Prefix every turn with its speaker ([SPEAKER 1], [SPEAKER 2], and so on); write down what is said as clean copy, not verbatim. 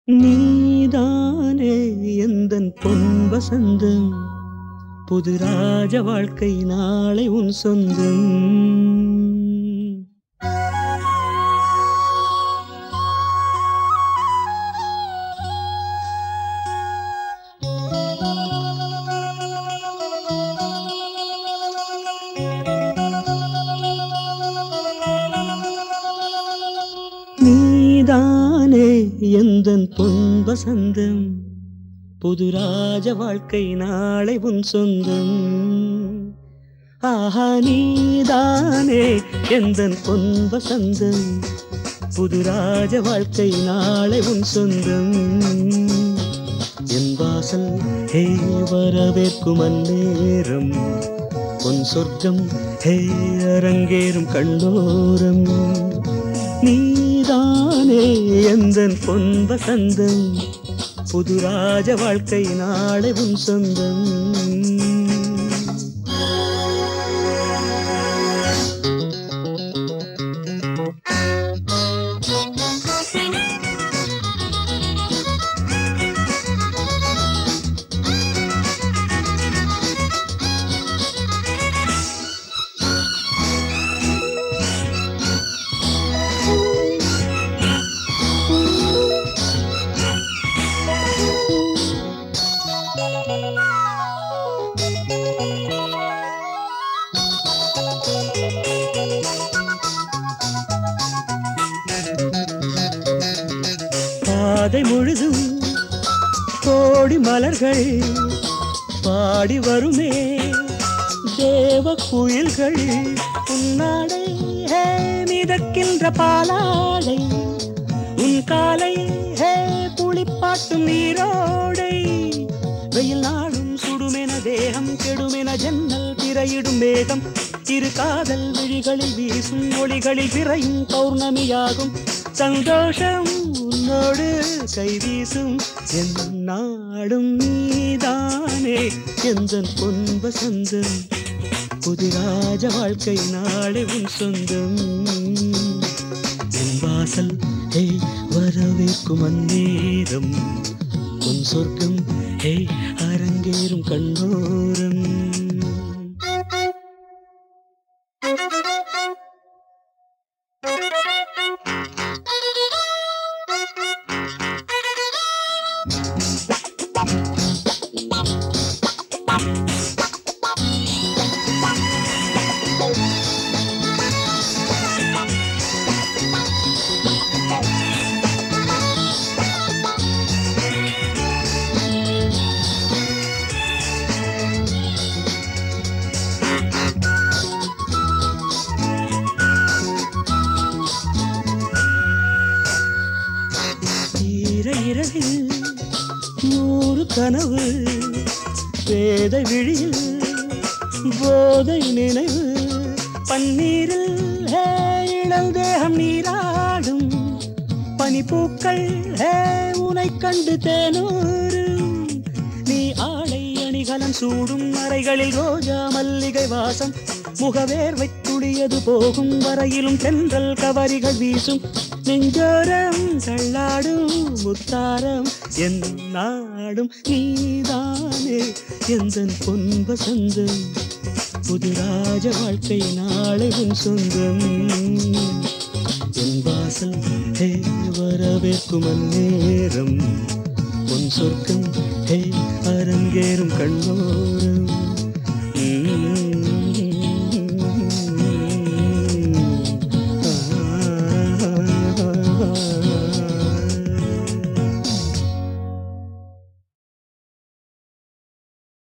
[SPEAKER 1] நீதானே எந்தன் பொன் வசந்தம், புது ராஜ வாழ்க்கை நாளை உன் சொந்தம். நீதானே எந்தன் பொன் வசந்தம், புது ராஜ வாழ்க்கை நாளை உன் சொந்தம். ஆஹா நீதானே எந்தன் பொன் வசந்தம், புது ராஜ வாழ்க்கை நாளை உன் சொந்தம். என் வாசல் ஹே வரவேற்கும் அந்நேரம், பொன் சொர்க்கம் ஹே அரங்கேறும் கண்ணோரம். நீதானே எந்தன் பொன் வசந்தம், புது ராஜ வாழ்க்கை நாளை உன் சொந்தம். பாதை முழுதும் கோடி மலர்கள் பாடி வருமே தேவ குயில்கள். உன்னாடை ஹே மிதக்கின்ற பாலாடை, உன் காலை ஹே புளிப்பாட்டும் நீரோடை. வெயில் நாளும் சுடுமென தேகம், கெடுமென ஜன்னல் திரையிடும் மேகம். இரு காதல் விழிகளில் வீசும் ஒளிகளில் திரையும் பௌர்ணமியாகும். சந்தோஷம் உன்னோடு கை வீசும் என் நாடும். நீதானே எந்தன் பொன் வசந்தம், புது ராஜ வாழ்க்கை நாளை உன் சொந்தம். என் வாசல் ஹே வரவேற்கும் அந்நேரம், பொன் சொர்க்கம் ஹே அரங்கேறும் கண்ணோரம். இரவில் 100 கனவு, பேதை விழியில் போதை நினைவு. பன்னீரில் ஹே இளந்தேகம் நீராடும், பனிப்பூக்கள் ஹே உனை கண்டு தேனூரும். நீ ஆடை அணிகலன் சூடும் அறைகளில் ரோஜா மல்லிகை வாசம். முகவேர்வை துளியது போகும் வரையிலும் தென்றல் கவரிகள் வீசும். நெஞ்சோரம் தள்ளாடும் முத்தாரம் என் நாடும். நீதானே எந்தன் பொன் வசந்தம், புது ராஜ வாழ்க்கை நாளை உன் சொந்தம். என் வாசல் ஹே வரவேற்கும் அந்நேரம், பொன் சொர்க்கம் ஹே அரங்கேறும் கண்ணோரம்.